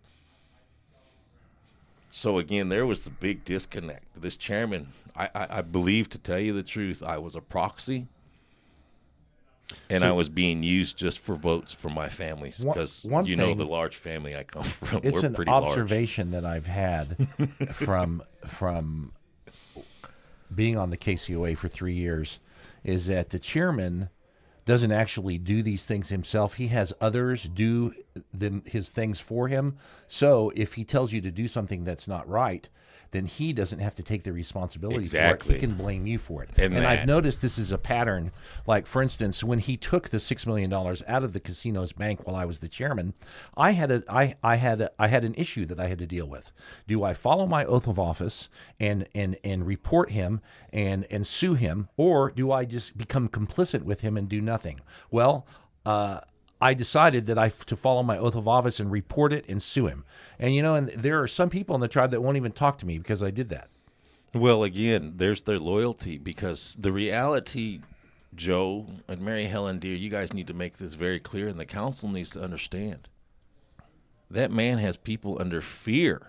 So, again, there was the big disconnect. This chairman, I, I, I believe, to tell you the truth, I was a proxy, and so, I was being used just for votes for my family because, you thing, know, the large family I come from, it's we're pretty an large. observation that I've had from from being on the K C O A for three years is that the chairman doesn't actually do these things himself. He has others do the, his things for him. So if he tells you to do something that's not right, then he doesn't have to take the responsibility exactly. for it. He can blame you for it. And, and that, I've noticed this is a pattern. Like, for instance, when he took the six million dollars out of the casino's bank while I was the chairman, I had a I, I had a, I had an issue that I had to deal with. Do I follow my oath of office and and and report him and and sue him, or do I just become complicit with him and do nothing? Well, uh I decided that I to follow my oath of office and report it and sue him. And, you know, and there are some people in the tribe that won't even talk to me because I did that. Well, again, there's their loyalty, because the reality, Joe and Mary Helen Deer, you guys need to make this very clear, and the council needs to understand. That man has people under fear.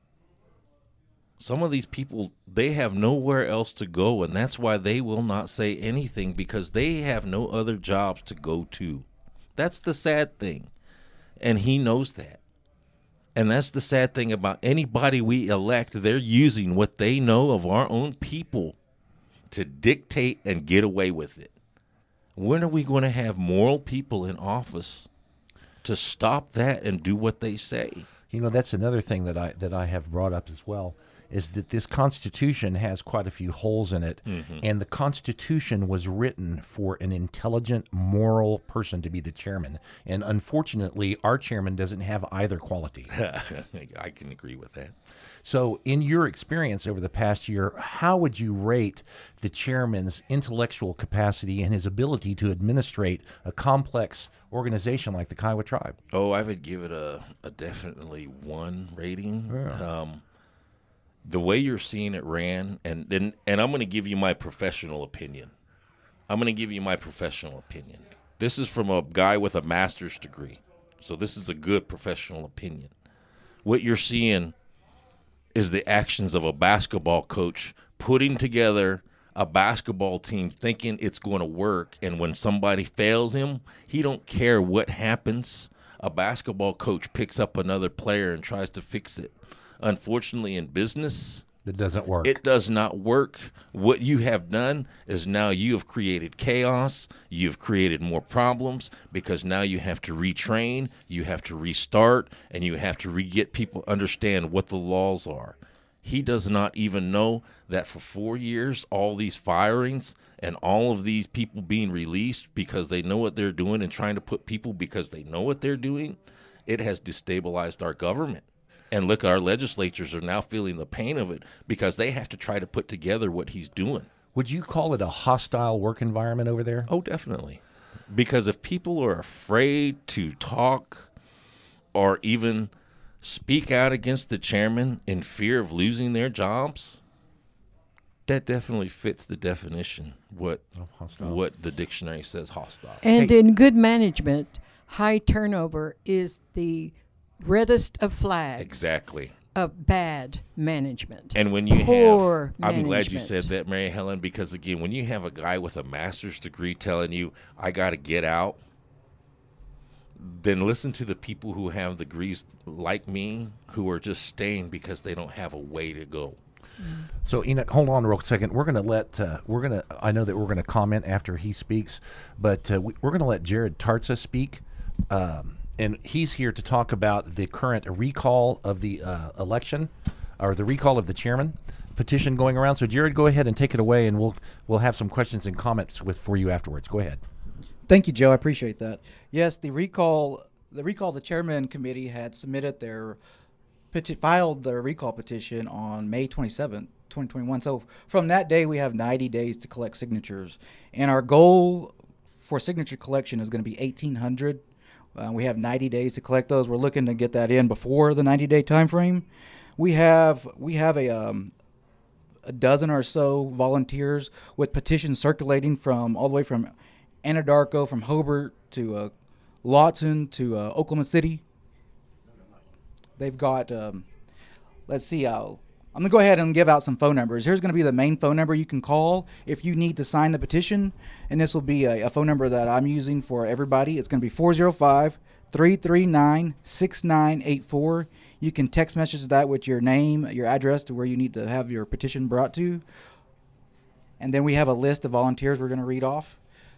Some of these people, they have nowhere else to go, and that's why they will not say anything, because they have no other jobs to go to. That's the sad thing, and he knows that. And that's the sad thing about anybody we elect. They're using what they know of our own people to dictate and get away with it. When are we going to have moral people in office to stop that and do what they say? You know, that's another thing that I that I have brought up as well, is that this Constitution has quite a few holes in it, mm-hmm. and the Constitution was written for an intelligent, moral person to be the chairman. And unfortunately, our chairman doesn't have either quality. I can agree with that. So, in your experience over the past year, how would you rate the chairman's intellectual capacity and his ability to administrate a complex organization like the Kiowa Tribe? Oh, I would give it a, a definitely one rating. Yeah. Um, the way you're seeing it ran, and and, and I'm going to give you my professional opinion. I'm going to give you my professional opinion. This is from a guy with a master's degree, so this is a good professional opinion. What you're seeing is the actions of a basketball coach putting together a basketball team thinking it's going to work, and when somebody fails him, he don't care what happens. A basketball coach picks up another player and tries to fix it. Unfortunately, in business, That doesn't work. it does not work. What you have done is now you have created chaos. You've created more problems because now you have to retrain, you have to restart, and you have to re-get people understand what the laws are. He does not even know that for four years, all these firings and all of these people being released because they know what they're doing and trying to put people because they know what they're doing, it has destabilized our government. And look, our legislatures are now feeling the pain of it because they have to try to put together what he's doing. Would you call it a hostile work environment over there? Oh, definitely. Because if people are afraid to talk or even speak out against the chairman in fear of losing their jobs, that definitely fits the definition what hostile. what the dictionary says hostile. And in good management, high turnover is the reddest of flags. Exactly. Of bad management. And when you Poor have, I'm glad you management. said that, Mary Helen, because again, when you have a guy with a master's degree telling you, I got to get out, then listen to the people who have degrees like me who are just staying because they don't have a way to go. So, Enoch, hold on real second. We're going to let, uh, we're going to, I know that we're going to comment after he speaks, but uh, we, we're going to let Jared Tarza speak. Um, and he's here to talk about the current recall of the uh, election, or the recall of the chairman petition going around. So, Jared, go ahead and take it away, and we'll we'll have some questions and comments with for you afterwards. Go ahead. Thank you, Joe. I appreciate that. Yes, the recall, the recall, the chairman committee had submitted their peti- filed their recall petition on May twenty-seventh, twenty twenty-one. So from that day, we have ninety days to collect signatures, and our goal for signature collection is going to be eighteen hundred. Uh, we have ninety days to collect those. We're looking to get that in before the ninety-day time frame. We have we have a um, a dozen or so volunteers with petitions circulating from all the way from Anadarko, from Hobart to uh, Lawton to uh, Oklahoma City. They've got, um, let's see, I'll, I'm going to go ahead and give out some phone numbers. Here's going to be the main phone number you can call if you need to sign the petition. And this will be a, a phone number that I'm using for everybody. It's going to be four oh five, three three nine, six nine eight four. You can text message that with your name, your address to where you need to have your petition brought to. And then we have a list of volunteers we're going to read off.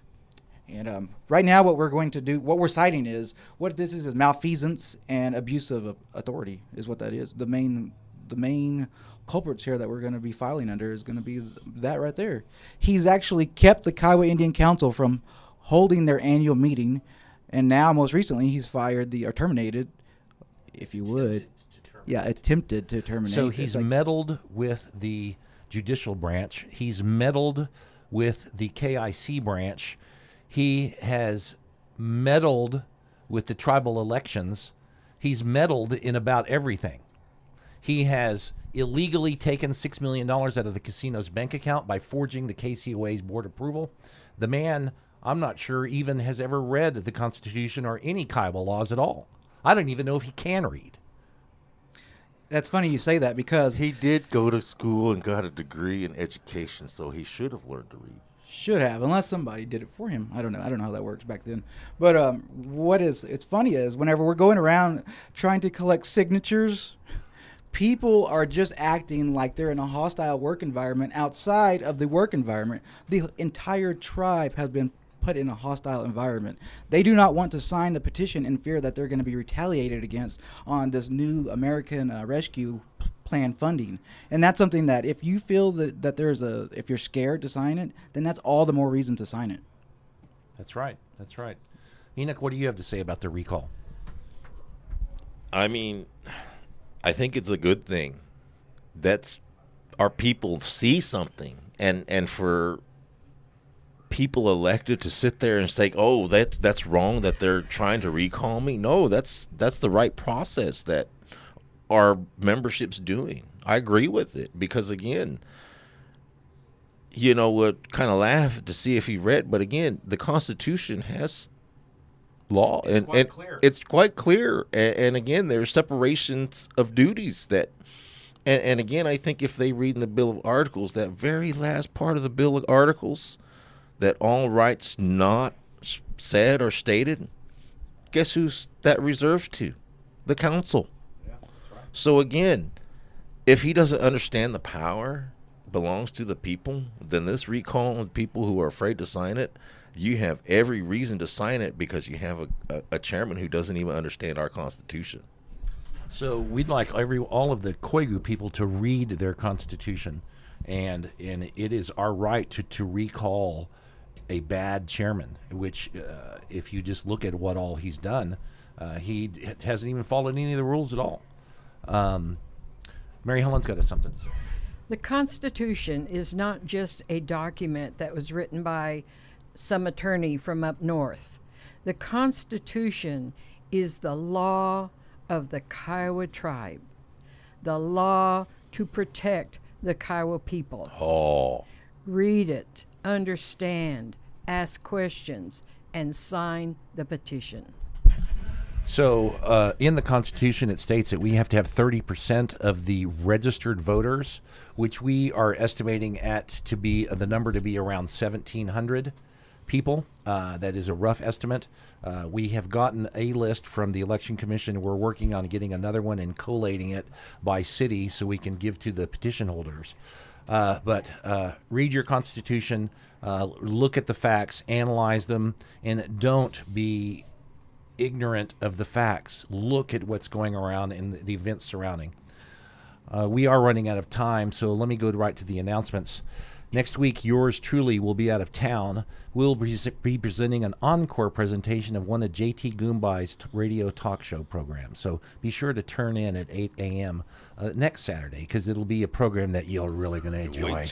And um, right now what we're going to do, what we're citing is, what this is is malfeasance and abuse of authority is what that is. The main the main culprits here that we're going to be filing under is going to be that right there. He's actually kept the Kiowa Indian Council from holding their annual meeting, and now most recently he's fired the, or terminated, if you would. Yeah, attempted to terminate. So he's like, meddled with the judicial branch. He's meddled with the K I C branch. He has meddled with the tribal elections. He's meddled in about everything. He has illegally taken six million dollars out of the casino's bank account by forging the K C O A's board approval. The man, I'm not sure, even has ever read the Constitution or any Kiowa laws at all. I don't even know if he can read. That's funny you say that because He did go to school and got a degree in education, so he should have learned to read. should have, unless somebody did it for him. I don't know. I don't know how that works back then. But um, what is it's funny is whenever we're going around trying to collect signatures, people are just acting like they're in a hostile work environment outside of the work environment. The entire tribe has been put in a hostile environment. They do not want to sign the petition in fear that they're going to be retaliated against on this new American uh, Rescue Plan funding. And that's something that if you feel that, that there's a, if you're scared to sign it, then that's all the more reason to sign it. That's right. That's right. Enoch, what do you have to say about the recall? I mean, I think it's a good thing that's our people see something, and and for people elected to sit there and say, oh, that's that's wrong that they're trying to recall me. No, that's that's the right process that our membership's doing. I agree with it, because again, you know, would kind of laugh to see if he read, but again, the Constitution has law, it's and, quite and clear. it's quite clear. And, and again, there's separations of duties that, and, and again, I think if they read in the Bill of Articles, that very last part of the Bill of Articles, that all rights not said or stated, guess who's that reserved to? The council. Yeah, that's right. So again, if he doesn't understand the power belongs to the people, then this recall of people who are afraid to sign it, you have every reason to sign it, because you have a, a, a chairman who doesn't even understand our Constitution. So we'd like every all of the Koigu people to read their Constitution, and and it is our right to, to recall a bad chairman, which uh, if you just look at what all he's done, uh, he hasn't even followed any of the rules at all. Um, Mary Helen's got something to say. The Constitution is not just a document that was written by some attorney from up north. The Constitution is the law of the Kiowa tribe, the law to protect the Kiowa people. Oh. Read it, understand, ask questions, and sign the petition. So uh, in the Constitution, it states that we have to have thirty percent of the registered voters, which we are estimating at to be uh, the number to be around seventeen hundred people. Uh, that is a rough estimate. Uh, we have gotten a list from the Election Commission. We're working on getting another one and collating it by city so we can give to the petition holders. Uh, but uh, read your Constitution, uh, look at the facts, analyze them, and don't be ignorant of the facts. Look at what's going around and the, the events surrounding. Uh, we are running out of time, so let me go right to the announcements. Next week, yours truly will be out of town. We'll be presenting an encore presentation of one of J T Goombai's t- radio talk show programs. So be sure to turn in at eight a.m. Uh, next Saturday, because it'll be a program that you're really going to enjoy.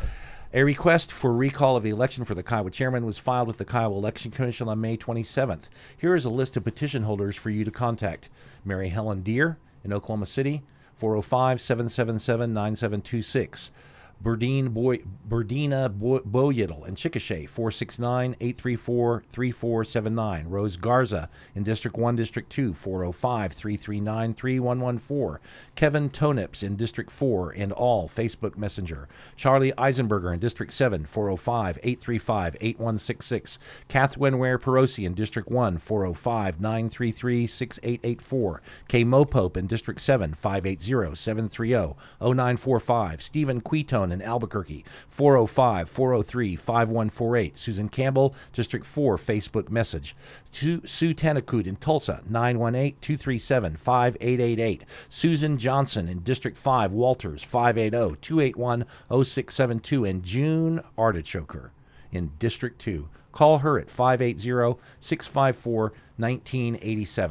A request for recall of the election for the Kiowa chairman was filed with the Kiowa Election Commission on May twenty-seventh. Here is a list of petition holders for you to contact. Mary Helen Deere in Oklahoma City, four oh five, seven seven seven, nine seven two six. Berdine Boy, Berdina Bo- Boyittle in Chickasha, four six nine, eight three four, three four seven nine. Rose Garza in District one, District two, four oh five, three three nine, three one one four. Kevin Tonips in District four and all, Facebook Messenger. Charlie Eisenberger in District seven, four oh five, eight three five, eight one six six. Catherine Ware Perosi in District one, four oh five, nine three three, six eight eight four. Kay Mopope in District seven, five eight zero, seven three zero, zero nine four five. Stephen Quitone in Albuquerque, four oh five, four oh three, five one four eight. Susan Campbell, District four, Facebook message. Sue, Sue Tanakut in Tulsa, nine one eight, two three seven, five eight eight eight. Susan Johnson in District five, Walters, five eight zero, two eight one, zero six seven two. And June Artichoker in District two. Call her at five eight zero, six five four, one nine eight seven.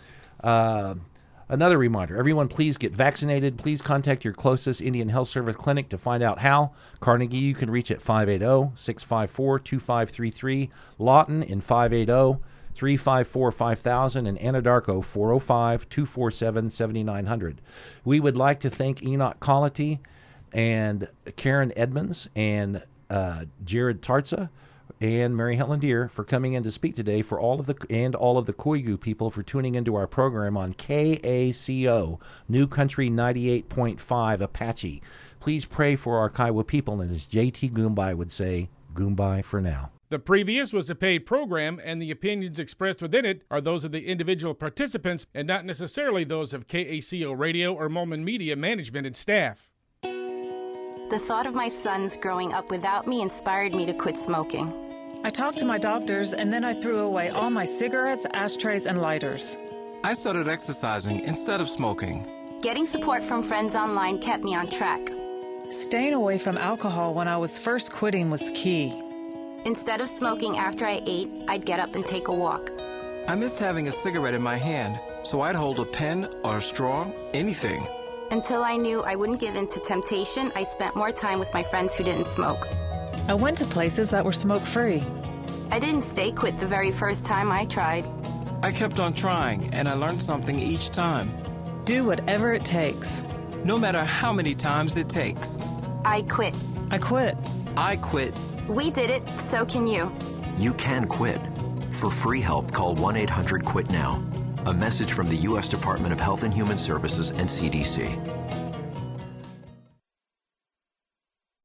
Uh, Another reminder, everyone please get vaccinated. Please contact your closest Indian Health Service clinic to find out how. Carnegie you can reach at five eight zero, six five four, two five three three. Lawton in five eight zero, three five four, five thousand. And Anadarko four oh five, two four seven, seven nine zero zero. We would like to thank Enoch Colity and Karen Edmonds and uh, Jared Tarza and Mary Helen Deere for coming in to speak today, for all of the and all of the Koigu people for tuning into our program on K A C O, New Country ninety-eight point five Apache. Please pray for our Kiowa people, and as J T Goombai would say, Goombai for now. The previous was a paid program, and the opinions expressed within it are those of the individual participants and not necessarily those of K A C O Radio or Mulman Media management and staff. The thought of my sons growing up without me inspired me to quit smoking. I talked to my doctors, and then I threw away all my cigarettes, ashtrays, and lighters. I started exercising instead of smoking. Getting support from friends online kept me on track. Staying away from alcohol when I was first quitting was key. Instead of smoking after I ate, I'd get up and take a walk. I missed having a cigarette in my hand, so I'd hold a pen or a straw, anything. Until I knew I wouldn't give in to temptation, I spent more time with my friends who didn't smoke. I went to places that were smoke-free. I didn't stay quit the very first time I tried. I kept on trying, and I learned something each time. Do whatever it takes. No matter how many times it takes. I quit. I quit. I quit. We did it, so can you. You can quit. For free help, call one eight hundred quit now. A message from the U S Department of Health and Human Services and C D C.